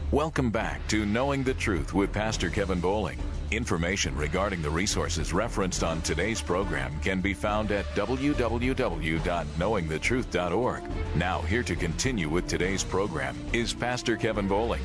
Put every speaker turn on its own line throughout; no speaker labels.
Welcome back to Knowing the Truth with Pastor Kevin Bowling. Information regarding the resources referenced on today's program can be found at www.knowingthetruth.org. Now, here to continue with today's program is Pastor Kevin Bowling.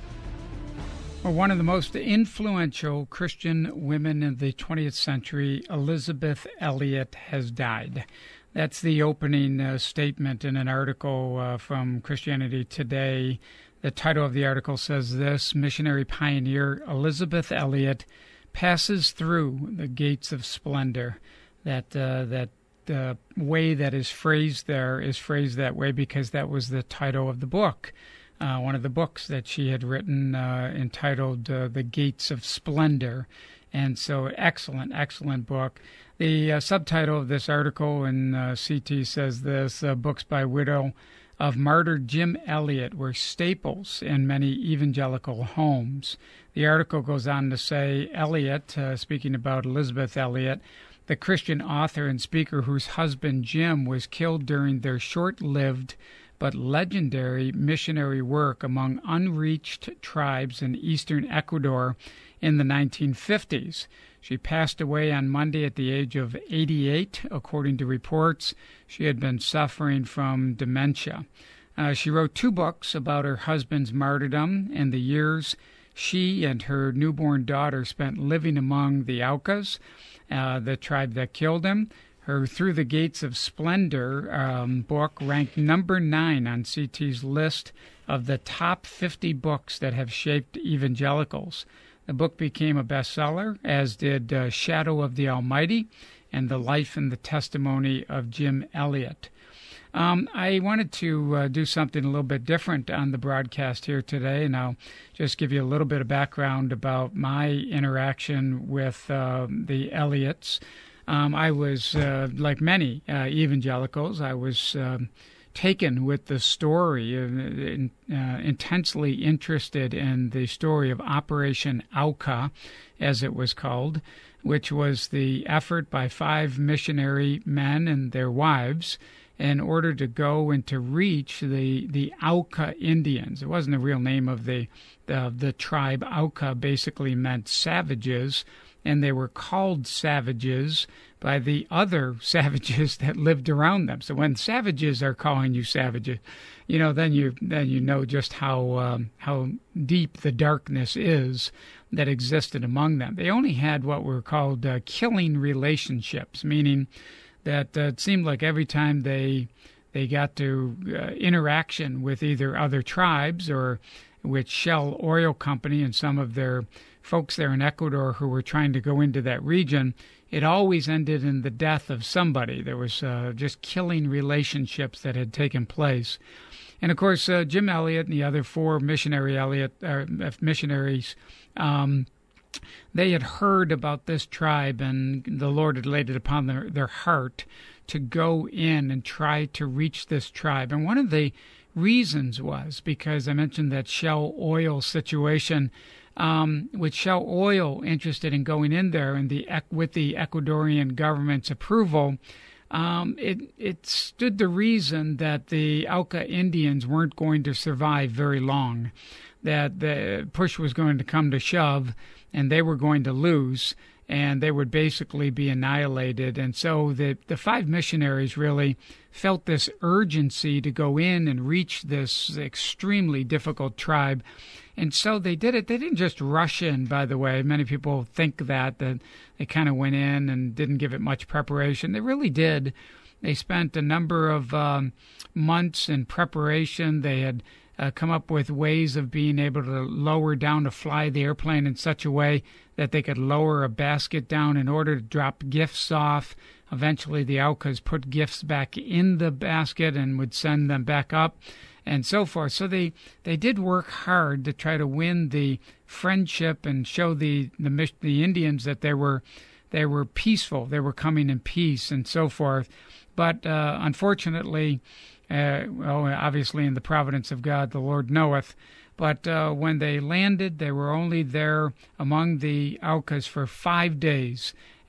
Well, one of the most influential Christian women in the 20th century, Elisabeth Elliot, has died. That's the opening statement in an article from Christianity Today. The title of the article says this: missionary pioneer Elisabeth Elliot passes through the gates of splendor. That way that is phrased there is phrased that way because that was the title of the book. One of the books that she had written entitled The Gates of Splendor. And so excellent book. The subtitle of this article in CT says this: books by widow of martyr Jim Elliot were staples in many evangelical homes. The article goes on to say Elliot, speaking about Elisabeth Elliot, the Christian author and speaker whose husband Jim was killed during their short-lived but legendary missionary work among unreached tribes in eastern Ecuador in the 1950s. She passed away on Monday at the age of 88, according to reports. She had been suffering from dementia. She wrote 2 books about her husband's martyrdom and the years she and her newborn daughter spent living among the Aucas, the tribe that killed him. Her Through the Gates of Splendor book ranked number 9 on CT's list of the top 50 books that have shaped evangelicals. The book became a bestseller, as did Shadow of the Almighty and The Life and the Testimony of Jim Elliot. I wanted to do something a little bit different on the broadcast here today, and I'll just give you a little bit of background about my interaction with the Elliots. I was, like many evangelicals, I was taken with the story, intensely interested in the story of Operation Auca, as it was called, which was the effort by 5 missionary men and their wives in order to go and to reach the Auca Indians. It wasn't the real name of the tribe. Auca basically meant savages, and they were called savages by the other savages that lived around them. So when savages are calling you savages, then you know just how deep the darkness is that existed among them. They only had what were called killing relationships, meaning that it seemed like every time they got to interaction with either other tribes or with Shell Oil Company and some of their folks there in Ecuador who were trying to go into that region, it always ended in the death of somebody. There was just killing relationships that had taken place. And, of course, Jim Elliot and the other 4 missionaries, they had heard about this tribe, and the Lord had laid it upon their heart to go in and try to reach this tribe. And one of the reasons was because I mentioned that Shell Oil situation, with Shell Oil interested in going in there and with the Ecuadorian government's approval, it stood to reason that the Auca Indians weren't going to survive very long, that the push was going to come to shove and they were going to lose, and they would basically be annihilated. And so the 5 missionaries really felt this urgency to go in and reach this extremely difficult tribe. And so they did it. They didn't just rush in, by the way. Many people think that they kind of went in and didn't give it much preparation. They really did. They spent a number of months in preparation. They had come up with ways of being able to fly the airplane in such a way that they could lower a basket down in order to drop gifts off. Eventually, the Aucas put gifts back in the basket and would send them back up, and so forth. So they did work hard to try to win the friendship and show the Indians that they were peaceful. They were coming in peace and so forth. But unfortunately, obviously in the providence of God, the Lord knoweth. But when they landed, they were only there among the Aucas for 5 days.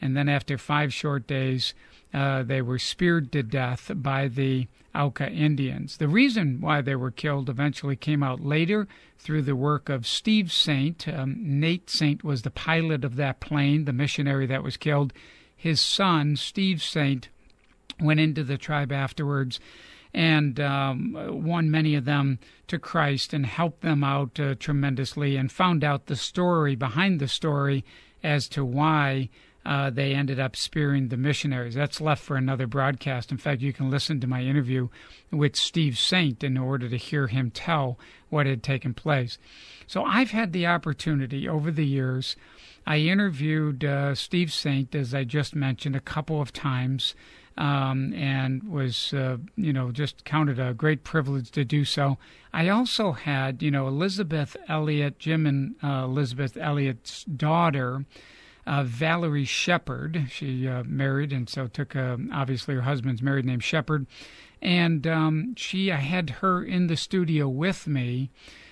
and then after 5 short days, they were speared to death by the Auca Indians. The reason why they were killed eventually came out later through the work of Steve Saint. Nate Saint was the pilot of that plane, the missionary that was killed. His son, Steve Saint, went into the tribe afterwards and won many of them to Christ and helped them out tremendously, and found out the story behind the story as to why they ended up spearing the missionaries. That's left for another broadcast. In fact, you can listen to my interview with Steve Saint in order to hear him tell what had taken place. So I've had the opportunity over the years. I interviewed Steve Saint, as I just mentioned, a couple of times, and was, just counted a great privilege to do so. I also had, Elizabeth Elliot, Jim and Elizabeth Elliot's daughter, Valerie Shepard. She married, and so took, obviously, her husband's married name Shepard. And I had her in the studio with me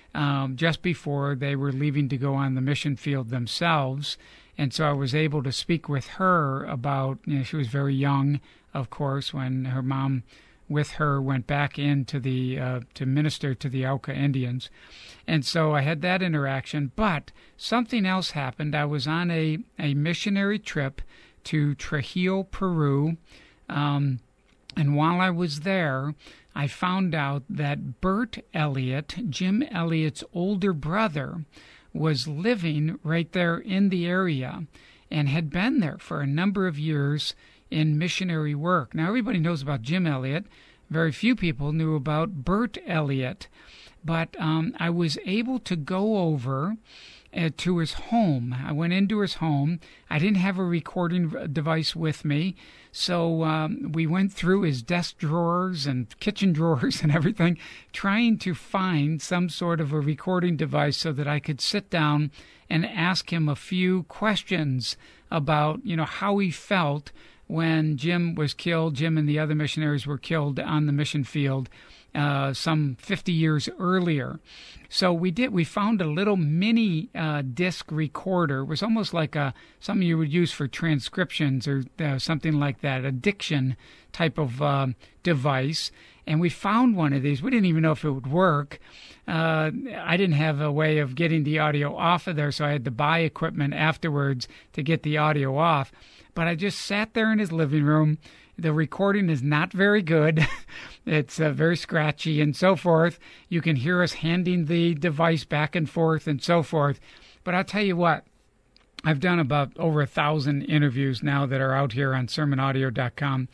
just before they were leaving to go on the mission field themselves. And so I was able to speak with her about, she was very young, of course, when her mom with her went back into to minister to the Auca Indians. And so I had that interaction. But something else happened. I was on a missionary trip to Trujillo, Peru. And while I was there, I found out that Bert Elliott, Jim Elliott's older brother, was living right there in the area and had been there for a number of years in missionary work. Now, everybody knows about Jim Elliott. Very few people knew about Bert Elliott. But I was able to go over to his home. I went into his home. I didn't have a recording device with me, so we went through his desk drawers and kitchen drawers and everything, trying to find some sort of a recording device so that I could sit down and ask him a few questions about, how he felt when Jim was killed. Jim and the other missionaries were killed on the mission field some 50 years earlier. So we found a little mini disc recorder. It was almost like something you would use for transcriptions or something like that, a diction type of device. And we found one of these. We didn't even know if it would work. I didn't have a way of getting the audio off of there, so I had to buy equipment afterwards to get the audio off. But I just sat there in his living room. The recording is not very good. It's very scratchy and so forth. You can hear us handing the device back and forth and so forth. But I'll tell you what, I've done about over 1,000 interviews now that are out here on sermonaudio.com.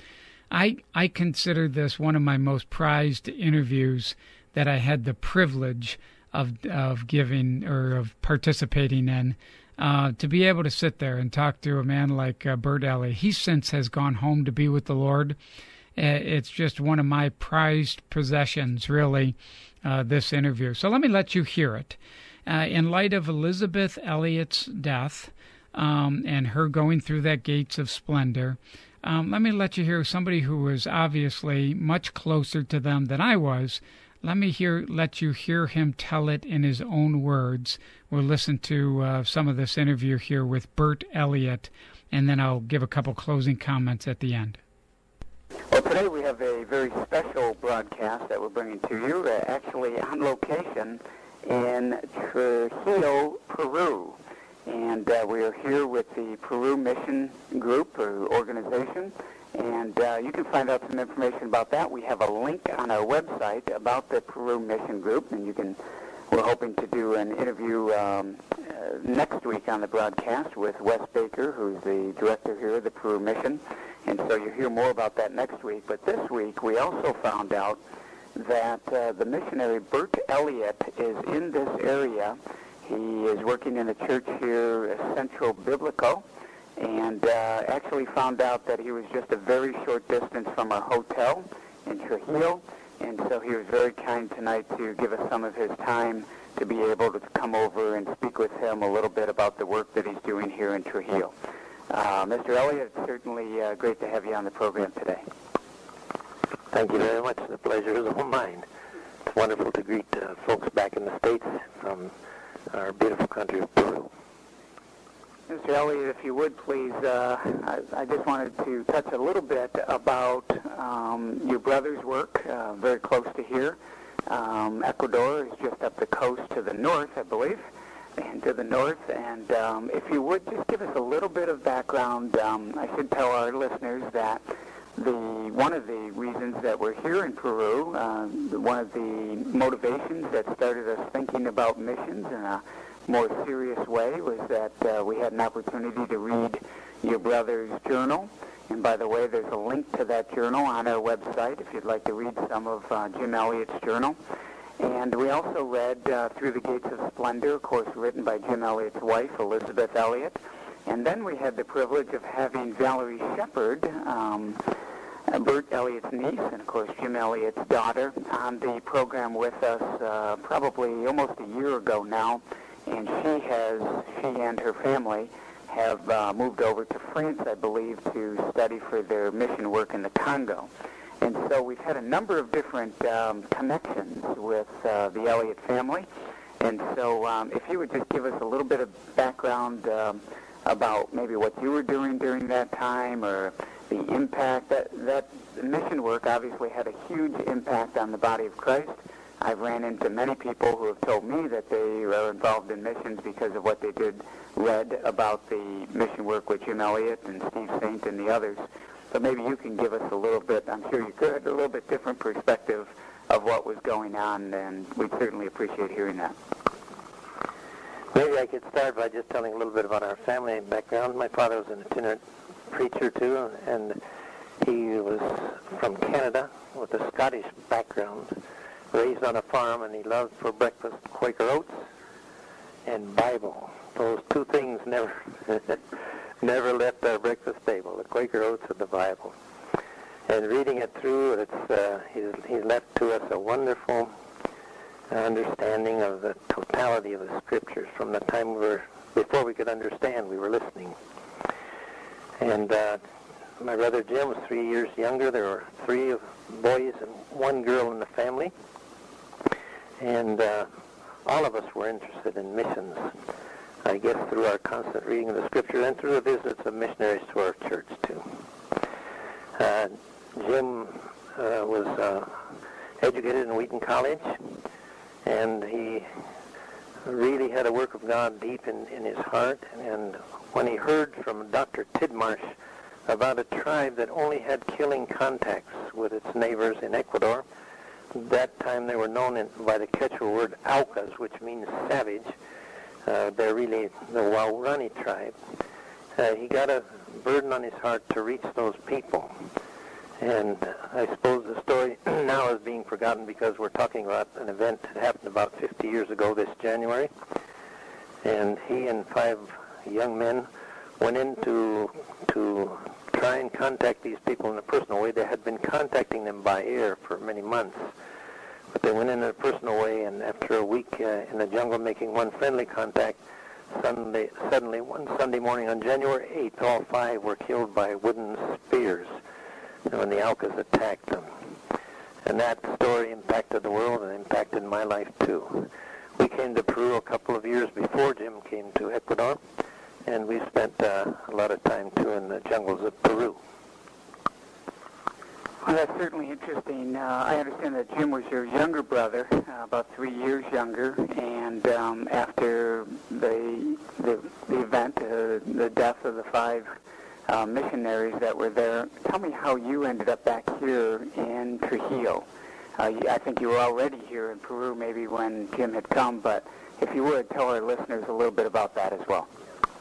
I consider this one of my most prized interviews that I had the privilege of giving or of participating in. To be able to sit there and talk to a man like Bert Elliott. He since has gone home to be with the Lord. It's just one of my prized possessions, really, this interview. So let me let you hear it. In light of Elizabeth Elliott's death and her going through that gates of splendor, let me let you hear somebody who was obviously much closer to them than I was. Let you hear him tell it in his own words. We'll listen to some of this interview here with Bert Elliott, and then I'll give a couple closing comments at the end.
Well, today we have a very special broadcast that we're bringing to you, actually on location in Trujillo, Peru. And we are here with the Peru Mission Group or organization. And you can find out some information about that. We have a link on our website about the Peru Mission Group, and we're hoping to do an interview next week on the broadcast with Wes Baker, who's the director here of the Peru Mission. And so you'll hear more about that next week. But this week we also found out that the missionary Bert Elliott is in this area. He is working in a church here, Centro Biblico, and actually found out that he was just a very short distance from our hotel in Trujillo, and so he was very kind tonight to give us some of his time to be able to come over and speak with him a little bit about the work that he's doing here in Trujillo. Mr. Elliott, it's certainly great to have you on the program today.
Thank you very much. The pleasure is all mine. It's wonderful to greet folks back in the States from our beautiful country of Peru.
Mr. Elliott, if you would please, I just wanted to touch a little bit about your brother's work, very close to here. Ecuador is just up the coast to the north, I believe, and to the north. And if you would just give us a little bit of background, I should tell our listeners that one of the reasons that we're here in Peru, one of the motivations that started us thinking about missions in a more serious way was that we had an opportunity to read your brother's journal. And by the way, there's a link to that journal on our website if you'd like to read some of Jim Elliott's journal. And we also read Through the Gates of Splendor, of course, written by Jim Elliott's wife, Elizabeth Elliott. And then we had the privilege of having Valerie Shepard, Bert Elliott's niece, and of course Jim Elliott's daughter, on the program with us probably almost a year ago now. And she and her family have moved over to France, I believe, to study for their mission work in the Congo. And so we've had a number of different connections with the Elliott family. And so if you would just give us a little bit of background about maybe what you were doing during that time, or the impact that mission work obviously had a huge impact on the body of Christ. I've ran into many people who have told me that they are involved in missions because of what they read about the mission work with Jim Elliott and Steve Saint and the others. But maybe you can give us a little bit, I'm sure you could, a little bit different perspective of what was going on, and we'd certainly appreciate hearing that.
Maybe I could start by just telling a little bit about our family background. My father was an itinerant preacher, too, and he was from Canada with a Scottish background, raised on a farm, and he loved for breakfast Quaker oats and Bible. Those two things never left our breakfast table, the Quaker oats and the Bible. And reading it through, he's left to us a wonderful understanding of the totality of the Scriptures from the time before we could understand, we were listening. And my brother Jim was 3 years younger. There were 3 boys and 1 girl in the family. And all of us were interested in missions, I guess through our constant reading of the Scripture and through the visits of missionaries to our church, too. Jim was educated in Wheaton College, and he really had a work of God deep in his heart. And when he heard from Dr. Tidmarsh about a tribe that only had killing contacts with its neighbors in Ecuador, that time they were known by the Quechua word Aucas, which means savage. They're really the Waurani tribe. He got a burden on his heart to reach those people. And I suppose the story now is being forgotten because we're talking about an event that happened about 50 years ago this January. And he and 5 young men went in to try and contact these people in a personal way. They had been contacting them by air for many months. But they went in a personal way, and after a week in the jungle making one friendly contact, suddenly one Sunday morning on January 8th, all 5 were killed by wooden spears when the Aucas attacked them. And that story impacted the world and impacted my life too. We came to Peru a couple of years before Jim came to Ecuador, and we spent a lot of time too in the jungles of Peru.
Well, that's certainly interesting. I understand that Jim was your younger brother, about 3 years younger, and after the event, the death of the 5 missionaries that were there, tell me how you ended up back here in Trujillo. I think you were already here in Peru maybe when Jim had come, but if you would, tell our listeners a little bit about that as well.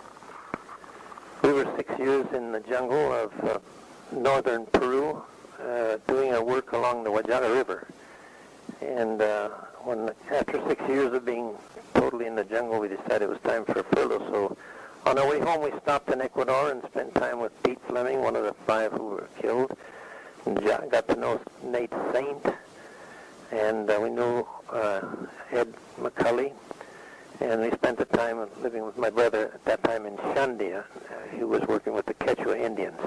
We were 6 years in the jungle of northern Peru, doing our work along the Guajara River. And after 6 years of being totally in the jungle, we decided it was time for a furlough. So on our way home, we stopped in Ecuador and spent time with Pete Fleming, one of the 5 who were killed. And got to know Nate Saint, and we knew Ed McCulley. And we spent the time living with my brother at that time in Shandia. He was working with the Quechua Indians.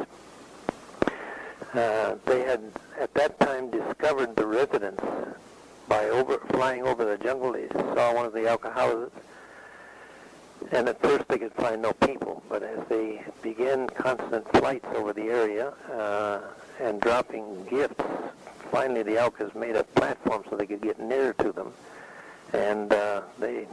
They had, at that time, discovered the residence by flying over the jungle. They saw one of the Auca houses, And at first they could find no people, but as they began constant flights over the area and dropping gifts, finally the Aucas made a platform so they could get nearer to them. And the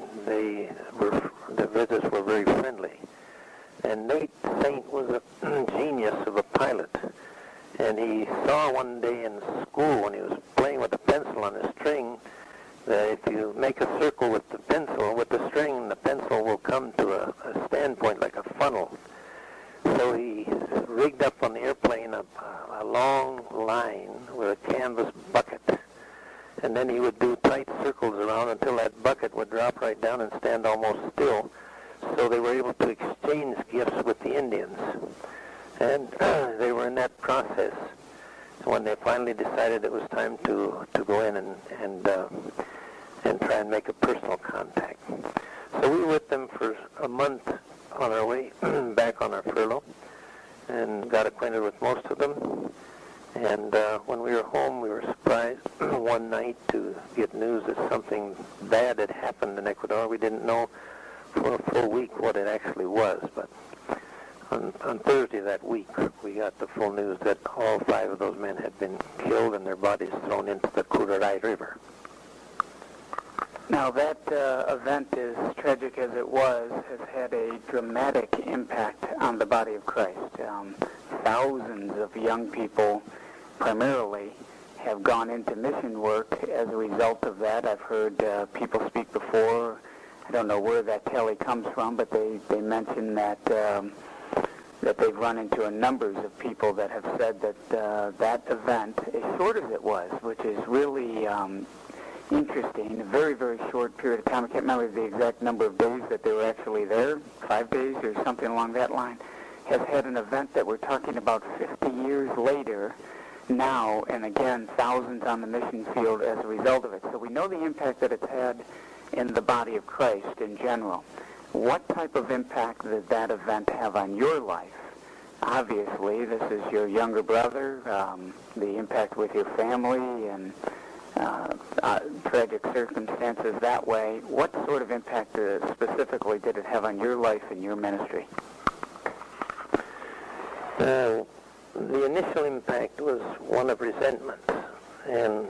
visitors were very friendly. And Nate Saint was a genius of a pilot. And he saw one day in school when he was playing with a pencil on a string that if you make a circle with the pencil, with the string, the pencil will come to a standpoint like a funnel. So he rigged up on the airplane a long line with a canvas bucket. And then he would do tight circles around until that bucket would drop right down and stand almost still. So they were able to exchange gifts with the Indians. And they were in that process when they finally decided it was time to go in and try and make a personal contact. So we were with them for a month on our way back on our furlough and got acquainted with most of them. And when we were home, we were surprised one night to get news that something bad had happened in Ecuador. We didn't know for a full week what it actually was, but on Thursday that week, we got the full news that all 5 of those men had been killed and their bodies thrown into the Curaray River.
Now, that event, as tragic as it was, has had a dramatic impact on the body of Christ. Thousands of young people, primarily, have gone into mission work as a result of that. I've heard people speak before. I don't know where that tally comes from, but they mention that they've run into a numbers of people that have said that that event, as short as it was, which is really interesting, a very, very short period of time. I can't remember the exact number of days that they were actually there, 5 days or something along that line, has had an event that we're talking about 50 years later now, and again, thousands on the mission field as a result of it. So we know the impact that it's had in the body of Christ in general. What type of impact did that event have on your life? Obviously, this is your younger brother, the impact with your family and tragic circumstances that way. What sort of impact specifically did it have on your life and your ministry?
The initial impact was one of resentment, and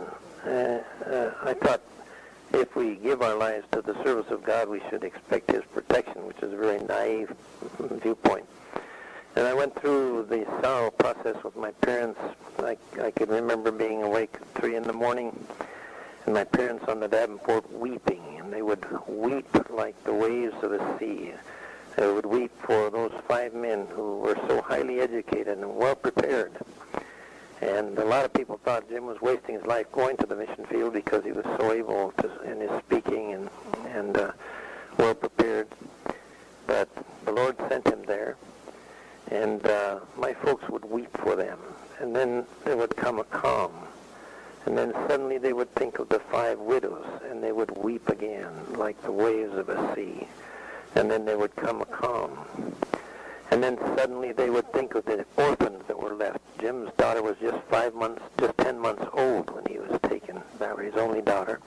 I thought if we give our lives to the service of God, we should expect His protection, which is a very naive viewpoint. And I went through the sorrow process with my parents. I could remember being awake at 3 in the morning, and my parents on the Davenport weeping, and they would weep like the waves of the sea. They would weep for those 5 men who were so highly educated and well prepared. And a lot of people thought Jim was wasting his life going to the mission field because he was so able in his speaking and well prepared. But the Lord sent him there, and my folks would weep for them. And then there would come a calm. And then suddenly they would think of the 5 widows, and they would weep again like the waves of a sea. And then there would come a calm. And then suddenly they would think of the orphans that were left. Jim's daughter was just 10 months old when he was taken. Valerie's only daughter.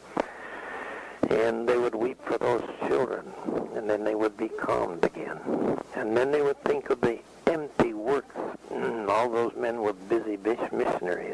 And they would weep for those children. And then they would be calmed again. And then they would think of the empty works. All those men were busy missionaries.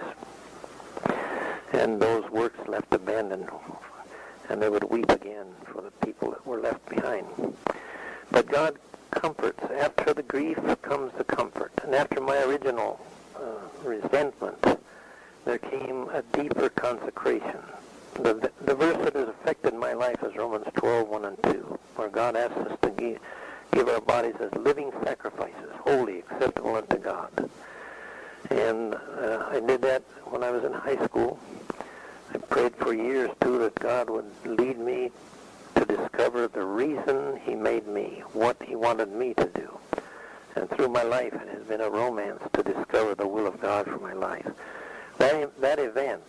And those works left abandoned. And they would weep again for the people that were left behind. But God comforts. After the grief comes the comfort. And after my original resentment, there came a deeper consecration. The verse that has affected my life is Romans 12:1 and 2, where God asks us to give our bodies as living sacrifices, holy, acceptable unto God. And I did that when I was in high school. I prayed for years, too, that God would lead me to discover the reason He made me, what He wanted me to do. And through my life, it has been a romance to discover the will of God for my life. That event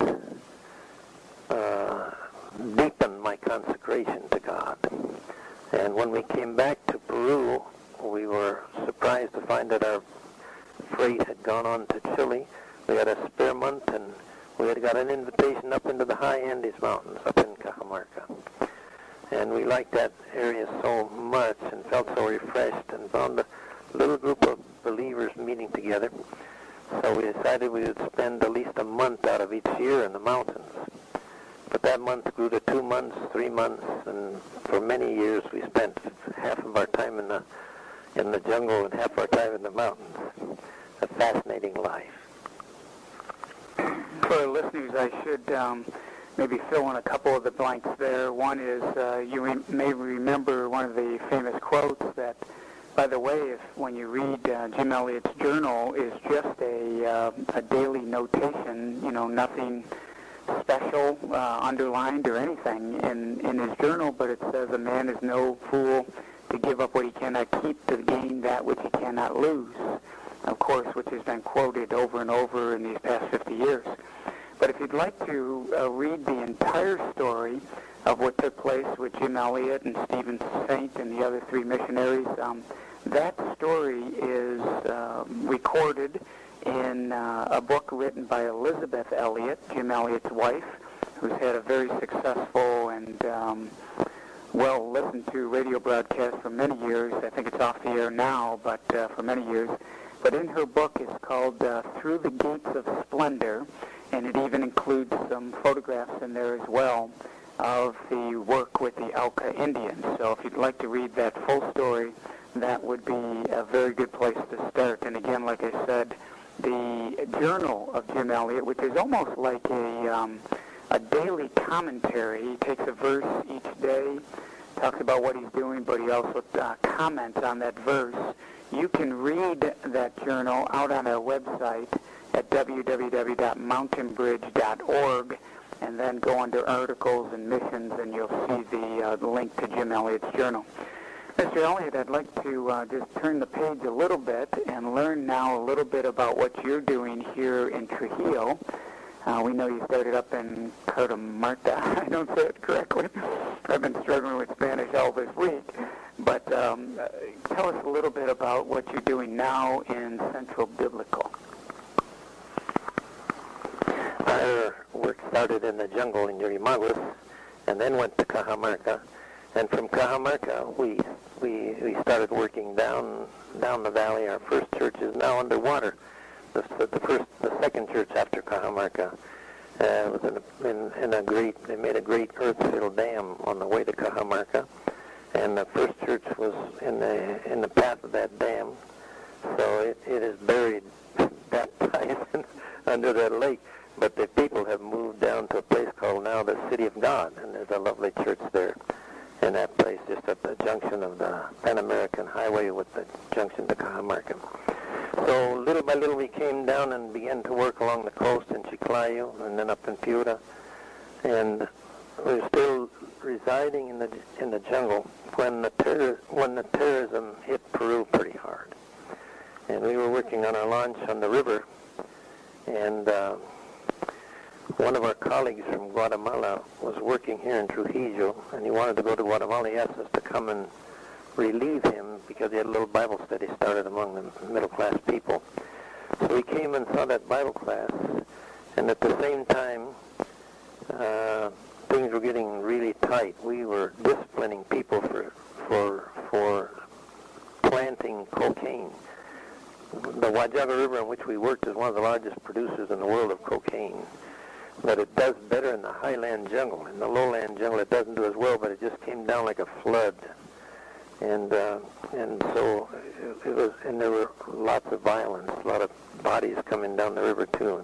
deepened my consecration to God. And when we came back to Peru, we were surprised to find that our freight had gone on to Chile. We had a spare month, and we had got an invitation up into the high Andes Mountains up in Cajamarca. And we liked that area so much and felt so refreshed and found a little group of believers meeting together. So we decided we would spend at least a month out of each year in the mountains. But that month grew to 2 months, 3 months, and for many years we spent half of our time in the jungle and half our time in the mountains. A fascinating life.
For listeners, I should maybe fill in a couple of the blanks there. One is you may remember one of the famous quotes that, by the way, when you read Jim Elliot's journal, is just a daily notation, nothing special, underlined or anything in his journal, but it says a man is no fool to give up what he cannot keep to gain that which he cannot lose, of course, which has been quoted over and over in these past 50 years. But if you'd like to read the entire story of what took place with Jim Elliot and Stephen Saint and the other 3 missionaries, that story is recorded in a book written by Elizabeth Elliot, Jim Elliot's wife, who's had a very successful and well-listened to radio broadcast for many years. I think it's off the air now, but for many years. But in her book, it's called Through the Gates of Splendor, and it even includes some photographs in there as well of the work with the Auca Indians. So if you'd like to read that full story, that would be a very good place to start. And again, like I said, the journal of Jim Elliot, which is almost like a daily commentary. He takes a verse each day, talks about what he's doing, but he also comments on that verse. You can read that journal out on our website at www.mountainbridge.org, and then go under articles and missions, and you'll see the link to Jim Elliot's journal. Mr. Elliot, I'd like to just turn the page a little bit and learn now a little bit about what you're doing here in Trujillo. We know you started up in Catamarca. I don't say it correctly. I've been struggling with Spanish all this week. But tell us a little bit about what you're doing now in Central Biblical.
Our work started in the jungle in Yurimaguas and then went to Cajamarca. And from Cajamarca, we started working down the valley. Our first church is now underwater. The second church after Cajamarca was they made a great earth-filled dam on the way to Cajamarca, and the first church was in the path of that dam, so it is buried baptized under that lake. But the people have moved down to a place called now the City of God, and there's a lovely church there. And that place just at the junction of the Pan American Highway with the junction to Cajamarca. So little by little we came down and began to work along the coast in Chiclayo and then up in Piura. And we were still residing in the jungle when the terrorism hit Peru pretty hard. And we were working on our launch on the river, and one of our colleagues from Guatemala was working here in Trujillo, and he wanted to go to Guatemala. He asked us to come and relieve him because he had a little Bible study started among the middle-class people. So we came and saw that Bible class, and at the same time, things were getting really tight. We were disciplining people for planting cocaine. The Huallaga River in which we worked is one of the largest producers in the world of cocaine. But it does better in the highland jungle. In the lowland jungle, it doesn't do as well, but it just came down like a flood. And so it was, and there were lots of violence, a lot of bodies coming down the river too.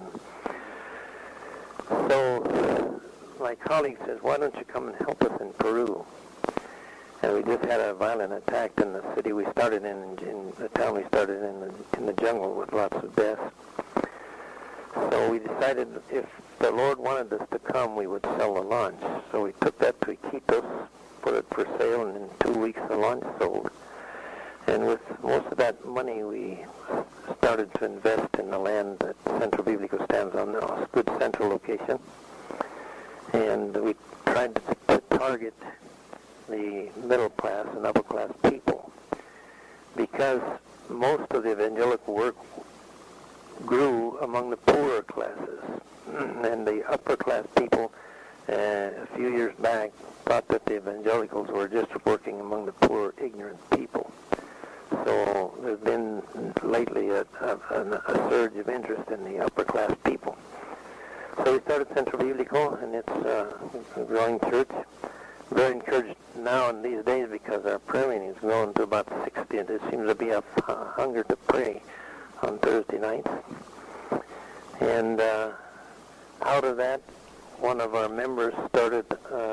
And so my colleague says, "Why don't you come and help us in Peru?" And we just had a violent attack in the city we started in the town we started in the jungle with lots of deaths. So we decided if the Lord wanted us to come, we would sell the launch. So we took that to Iquitos, put it for sale, and in 2 weeks the launch sold. And with most of that money, we started to invest in the land that Central Biblical stands on, a good central location. And we tried to target the middle class and upper class people, because most of the evangelical work grew among the poorer classes, and the upper class people a few years back, thought that the evangelicals were just working among the poor, ignorant people. So there's been lately a surge of interest in the upper-class people. So we started Central Biblical, and it's a growing church. Very encouraged now in these days because our prayer meeting has grown to about 60, and there seems to be a hunger to pray on Thursday nights. And out of that, one of our members started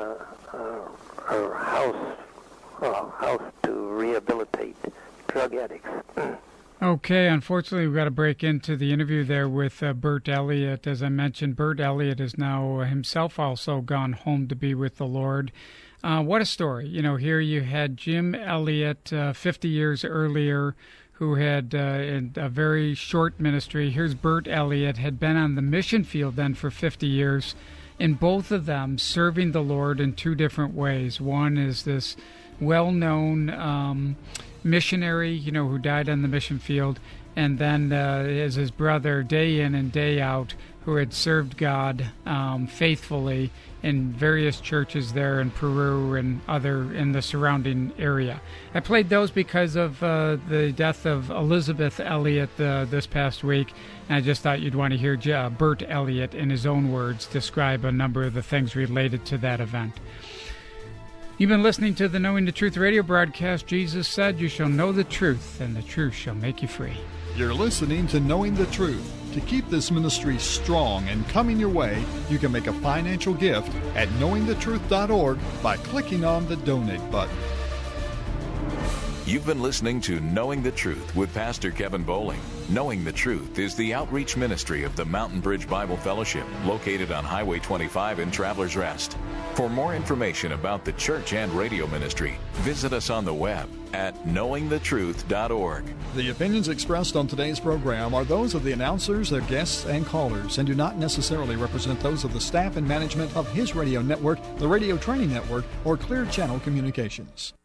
a house to rehabilitate drug addicts.
Okay, unfortunately, we've got to break into the interview there with Bert Elliott. As I mentioned, Bert Elliott has now himself also gone home to be with the Lord. What a story. You know, here you had Jim Elliott 50 years earlier who had in a very short ministry. Here's Bert Elliott, had been on the mission field then for 50 years, and both of them serving the Lord in two different ways. One is this well-known missionary, you know, who died on the mission field, and then is his brother day in and day out who had served God faithfully in various churches there in Peru and other in the surrounding area. I played those because of the death of Elizabeth Elliott this past week, and I just thought you'd want to hear Bert Elliott in his own words describe a number of the things related to that event. You've been listening to the Knowing the Truth radio broadcast. Jesus said, "You shall know the truth, and the truth shall make you free."
You're listening to Knowing the Truth. To keep this ministry strong and coming your way, you can make a financial gift at knowingthetruth.org by clicking on the donate button.
You've been listening to Knowing the Truth with Pastor Kevin Bowling. Knowing the Truth is the outreach ministry of the Mountain Bridge Bible Fellowship, located on Highway 25 in Travelers Rest. For more information about the church and radio ministry, visit us on the web at knowingthetruth.org.
The opinions expressed on today's program are those of the announcers, their guests, and callers, and do not necessarily represent those of the staff and management of His Radio Network, the Radio Training Network, or Clear Channel Communications.